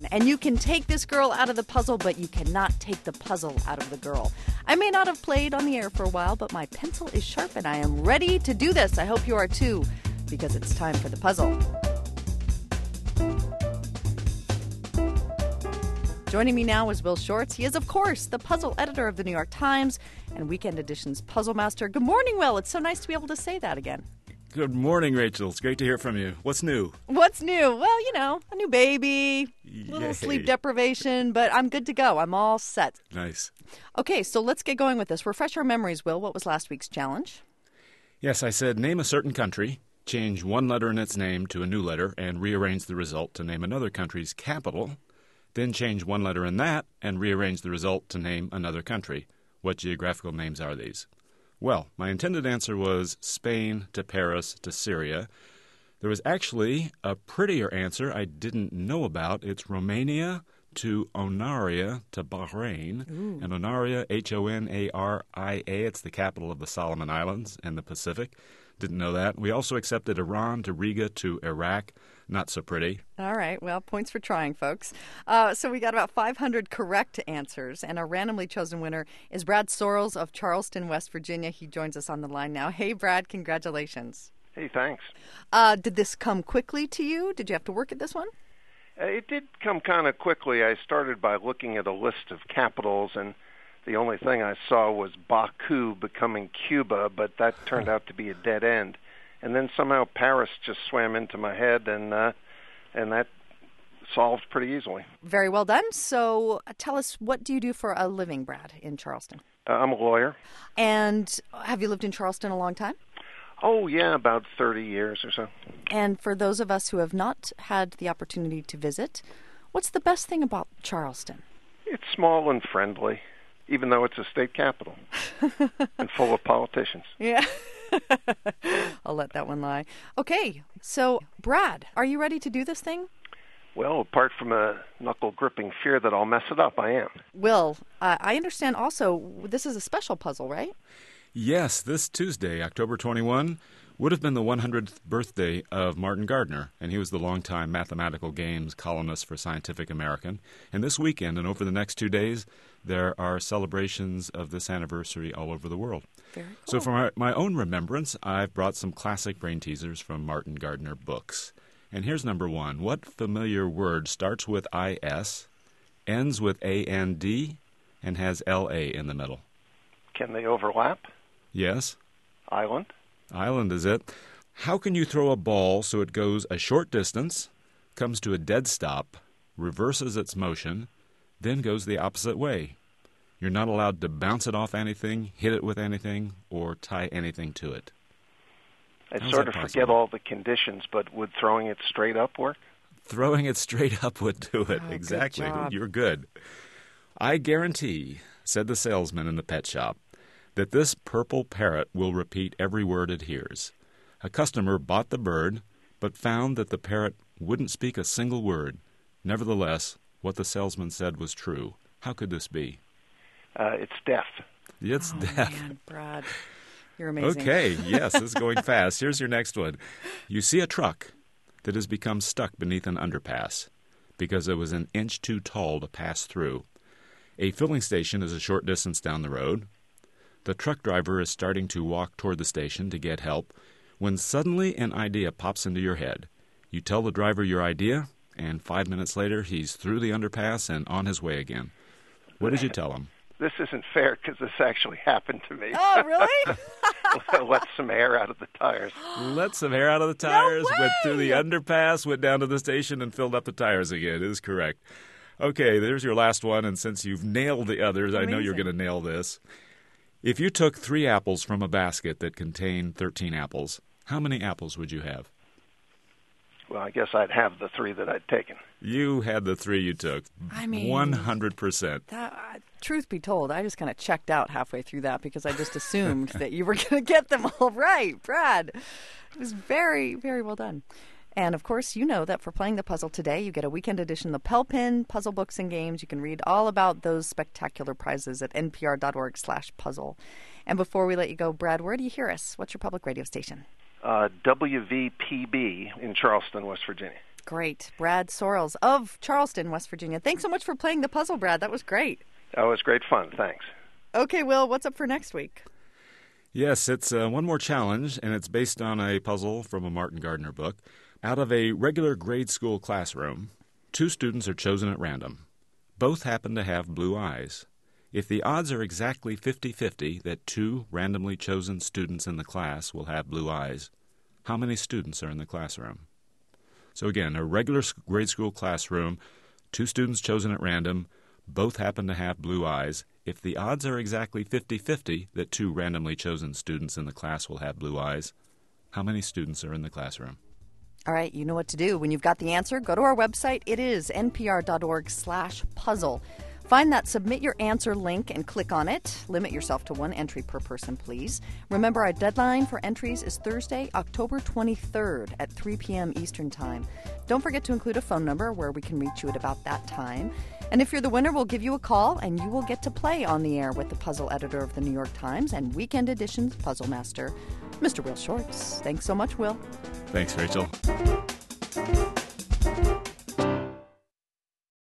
And you can take this girl out of the puzzle, but you cannot take the puzzle out of the girl. I may not have played on the air for a while, but my pencil is sharp and I am ready to do this. I hope you are too, because it's time for the puzzle. Joining me now is Will Shortz. He is, of course, the puzzle editor of the New York Times and Weekend Edition's Puzzle Master. Good morning, Will. It's so nice to be able to say that again. Good morning, Rachel. It's great to hear from you. What's new? What's new? Well, you know, a new baby, little sleep deprivation, but I'm good to go. I'm all set. Nice. Okay, so let's get going with this. Refresh our memories, Will. What was last week's challenge? Yes, I said name a certain country, change one letter in its name to a new letter, and rearrange the result to name another country's capital. Then change one letter in that and rearrange the result to name another country. What geographical names are these? Well, my intended answer was Spain to Paris to Syria. There was actually a prettier answer I didn't know about. It's Romania to Onaria to Bahrain. Ooh. And Onaria, Honaria, it's the capital of the Solomon Islands in the Pacific. Didn't know that. We also accepted Iran to Riga to Iraq. Not so pretty. All right. Well, points for trying, folks. So we got about 500 correct answers, and our randomly chosen winner is Brad Sorrells of Charleston, West Virginia. He joins us on the line now. Hey, Brad, congratulations. Hey, thanks. Did this come quickly to you? Did you have to work at this one? It did come kind of quickly. I started by looking at a list of capitals, and the only thing I saw was Baku becoming Cuba, but that turned out to be a dead end. And then somehow Paris just swam into my head, and that solved pretty easily. Very well done. So tell us, what do you do for a living, Brad, in Charleston? I'm a lawyer. And have you lived in Charleston a long time? Oh, yeah, about 30 years or so. And for those of us who have not had the opportunity to visit, what's the best thing about Charleston? It's small and friendly, even though it's a state capital and full of politicians. Yeah. I'll let that one lie. Okay, so Brad, are you ready to do this thing? Well, apart from a knuckle-gripping fear that I'll mess it up, I am. Will, I understand also this is a special puzzle, right? Yes, this Tuesday, October 21, would have been the 100th birthday of Martin Gardner, and he was the longtime mathematical games columnist for Scientific American. And this weekend and over the next 2 days, there are celebrations of this anniversary all over the world. Very cool. So for my own remembrance, I've brought some classic brain teasers from Martin Gardner books. And here's number one. What familiar word starts with I-S, ends with A-N-D, and has L-A in the middle? Can they overlap? Yes. Island? Island is it. How can you throw a ball so it goes a short distance, comes to a dead stop, reverses its motion, then goes the opposite way? You're not allowed to bounce it off anything, hit it with anything, or tie anything to it. I sort of forget all the conditions, but would throwing it straight up work? Throwing it straight up would do it. Oh, exactly. good job. You're good. I guarantee, said the salesman in the pet shop, that this purple parrot will repeat every word it hears. A customer bought the bird, but found that the parrot wouldn't speak a single word. Nevertheless, what the salesman said was true. How could this be? It's deaf. It's deaf. Man, Brad, you're amazing. Okay, yes, this is going fast. Here's your next one. You see a truck that has become stuck beneath an underpass because it was an inch too tall to pass through. A filling station is a short distance down the road. The truck driver is starting to walk toward the station to get help when suddenly an idea pops into your head. You tell the driver your idea, and 5 minutes later he's through the underpass and on his way again. What did you tell him? This isn't fair because this actually happened to me. Oh, really? Let some air out of the tires. Let some air out of the tires, No went through the way! underpass, went down to the station, and filled up the tires again. It is correct. Okay, there's your last one, and since you've nailed the others, I know you're going to nail this. If you took 3 apples from a basket that contained 13 apples, how many apples would you have? Well, I guess I'd have the 3 that I'd taken. You had the 3 you took. I mean, 100%. Truth be told, I just kind of checked out halfway through that because I just assumed that you were going to get them all right. Brad, it was very, very well done. And, of course, you know that for playing the puzzle today, you get a weekend edition of the Pell Pin, puzzle books and games. You can read all about those spectacular prizes at npr.org/puzzle. And before we let you go, Brad, where do you hear us? What's your public radio station? WVPB in Charleston, West Virginia. Great. Brad Sorrells of Charleston, West Virginia. Thanks so much for playing the puzzle, Brad. That was great. That was great fun. Thanks. Okay, Will, what's up for next week? Yes, it's one more challenge, and it's based on a puzzle from a Martin Gardner book. Out of a regular grade school classroom, 2 students are chosen at random. Both happen to have blue eyes. If the odds are exactly 50-50 that 2 randomly chosen students in the class will have blue eyes, how many students are in the classroom? So again, a regular grade school classroom, 2 students chosen at random, both happen to have blue eyes. If the odds are exactly 50-50 that 2 randomly chosen students in the class will have blue eyes, how many students are in the classroom? All right, you know what to do. When you've got the answer, go to our website. It is npr.org/puzzle. Find that Submit Your Answer link and click on it. Limit yourself to 1 entry per person, please. Remember, our deadline for entries is Thursday, October 23rd at 3 p.m. Eastern Time. Don't forget to include a phone number where we can reach you at about that time. And if you're the winner, we'll give you a call, and you will get to play on the air with the puzzle editor of the New York Times and Weekend Edition's puzzle master, Mr. Will Shortz. Thanks so much, Will. Thanks, Rachel.